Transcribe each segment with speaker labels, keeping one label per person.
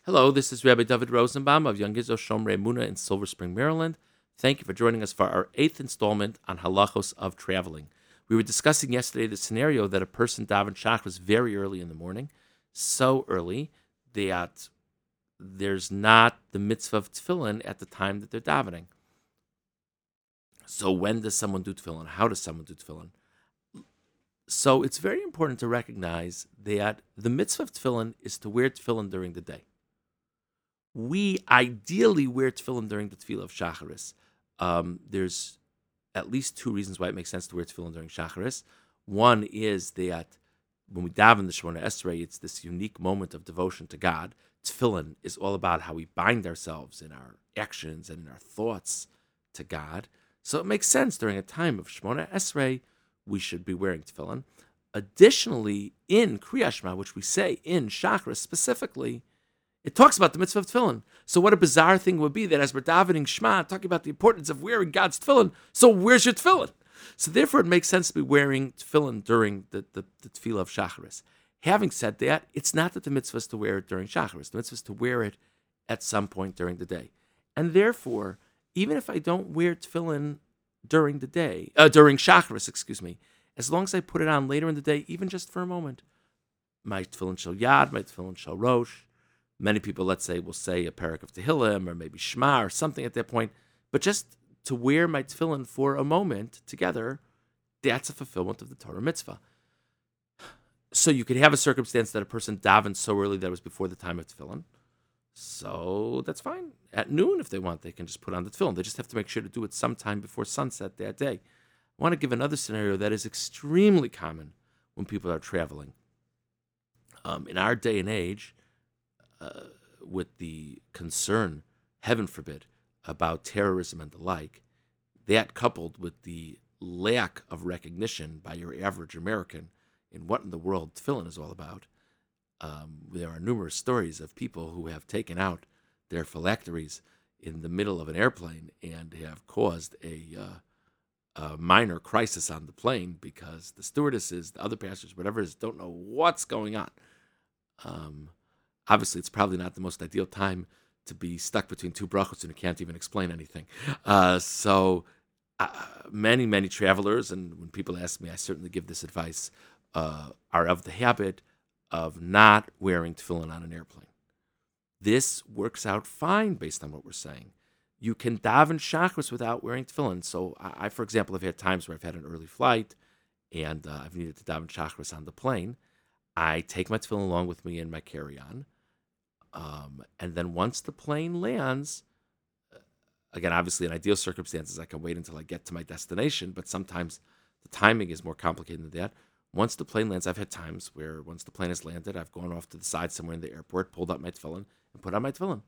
Speaker 1: Hello, this is Rabbi David Rosenbaum of Young Israel Shomrei Emunah in Silver Spring, Maryland. Thank you for joining us for our 8th installment on halachos of traveling. We were discussing yesterday the scenario that a person daven shachris very early in the morning, so early that there's not the mitzvah of tefillin at the time that they're davening. So when does someone do tefillin? How does someone do tefillin? So it's very important to recognize that the mitzvah of tefillin is to wear tefillin during the day. We ideally wear tefillin during the tefillah of shacharis. There's at least two reasons why it makes sense to wear tefillin during shacharis. One is that when we daven the Shemona Esrei, it's this unique moment of devotion to God. Tefillin is all about how we bind ourselves in our actions and in our thoughts to God. So it makes sense during a time of Shemona Esrei, we should be wearing tefillin. Additionally, in Kriyat Shema, which we say in shacharis specifically, it talks about the mitzvah of tefillin. So what a bizarre thing would be that as we're davening Shema, talking about the importance of wearing God's tefillin, so where's your tefillin? So therefore, it makes sense to be wearing tefillin during the tefillah of shacharis. Having said that, it's not that the mitzvah is to wear it during shacharis. The mitzvah is to wear it at some point during the day. And therefore, even if I don't wear tefillin during the day, during shacharis, as long as I put it on later in the day, even just for a moment, my tefillin shel yad, my tefillin shel rosh. Many people, let's say, will say a parak of Tehillim or maybe Shema or something at that point. But just to wear my tefillin for a moment together, that's a fulfillment of the Torah mitzvah. So you could have a circumstance that a person davens so early that it was before the time of tefillin. So that's fine. At noon, if they want, they can just put on the tefillin. They just have to make sure to do it sometime before sunset that day. I want to give another scenario that is extremely common when people are traveling. In our day and age, with the concern, heaven forbid, about terrorism and the like, that coupled with the lack of recognition by your average American in what in the world tefillin is all about, there are numerous stories of people who have taken out their phylacteries in the middle of an airplane and have caused a minor crisis on the plane because the stewardesses, the other passengers, whatever it is, don't know what's going on. Obviously, it's probably not the most ideal time to be stuck between two brachos and you can't even explain anything. Many travelers, and when people ask me, I certainly give this advice, are of the habit of not wearing tefillin on an airplane. This works out fine based on what we're saying. You can daven shachris without wearing tefillin. So I, for example, have had times where I've had an early flight and I've needed to daven shachris on the plane. I take my tefillin along with me in my carry-on. And then once the plane lands, again, obviously in ideal circumstances, I can wait until I get to my destination, but sometimes the timing is more complicated than that. Once the plane lands, I've had times where once the plane has landed, I've gone off to the side somewhere in the airport, pulled out my tefillin, and put on my tefillin.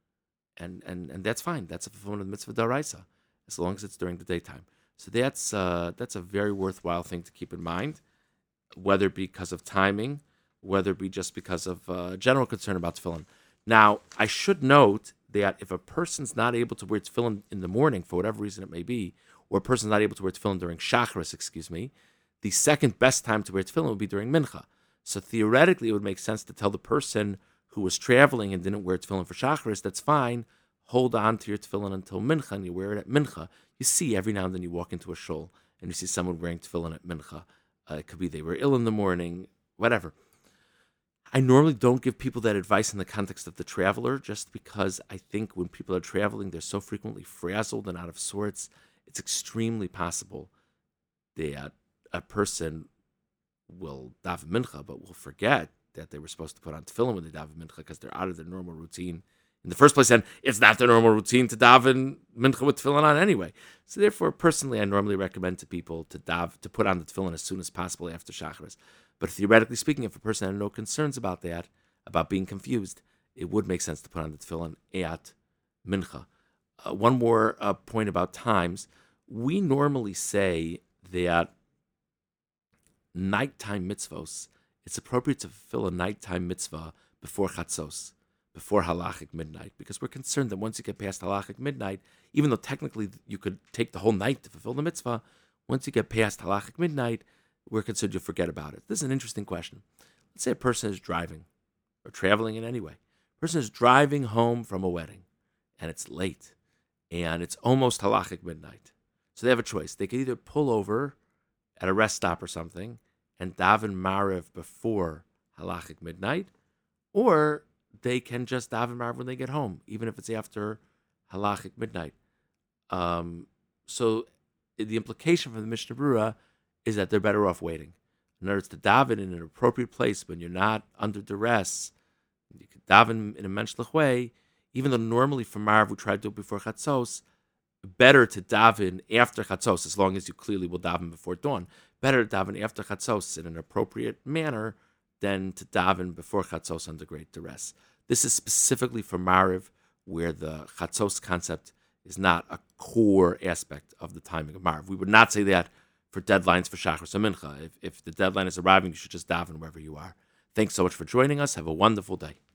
Speaker 1: And that's fine. That's a fulfillment of the mitzvah d'oraisa, as long as it's during the daytime. So that's a very worthwhile thing to keep in mind, whether it be because of timing, whether it be just because of general concern about tefillin. Now, I should note that if a person's not able to wear tefillin in the morning, for whatever reason it may be, or a person's not able to wear tefillin during shacharis, the second best time to wear tefillin would be during mincha. So theoretically, it would make sense to tell the person who was traveling and didn't wear tefillin for shacharis, that's fine, hold on to your tefillin until mincha, and you wear it at mincha. You see every now and then you walk into a shul, and you see someone wearing tefillin at mincha. It could be they were ill in the morning, whatever. I normally don't give people that advice in the context of the traveler, just because I think when people are traveling, they're so frequently frazzled and out of sorts. It's extremely possible that a person will daven mincha, but will forget that they were supposed to put on tefillin when they daven mincha because they're out of their normal routine in the first place, and it's not their normal routine to daven mincha with tefillin on anyway. So therefore, personally, I normally recommend to people to put on the tefillin as soon as possible after shacharis. But theoretically speaking, if a person had no concerns about that, about being confused, it would make sense to put on the tefillin at mincha. One more point about times. We normally say that nighttime mitzvos, it's appropriate to fulfill a nighttime mitzvah before chatzos, before halachic midnight, because we're concerned that once you get past halachic midnight, even though technically you could take the whole night to fulfill the mitzvah, once you get past halachic midnight, we're concerned you'll forget about it. This is an interesting question. Let's say a person is driving or traveling in any way. Person is driving home from a wedding, and it's late, and it's almost halachic midnight. So they have a choice. They could either pull over at a rest stop or something and daven Mariv before halachic midnight, or they can just daven Mariv when they get home, even if it's after halachic midnight. So the implication from the Mishnah Berurah is that they're better off waiting. In other words, to daven in an appropriate place when you're not under duress, you could daven in a menschlich way, even though normally for Mariv we try to do it before Chatzos, better to daven after Chatzos, as long as you clearly will daven before dawn. Better to daven after Chatzos in an appropriate manner than to daven before Chatzos under great duress. This is specifically for Mariv, where the Chatzos concept is not a core aspect of the timing of Mariv. We would not say that for deadlines for Shachris and Mincha. If the deadline is arriving, you should just daven wherever you are. Thanks so much for joining us. Have a wonderful day.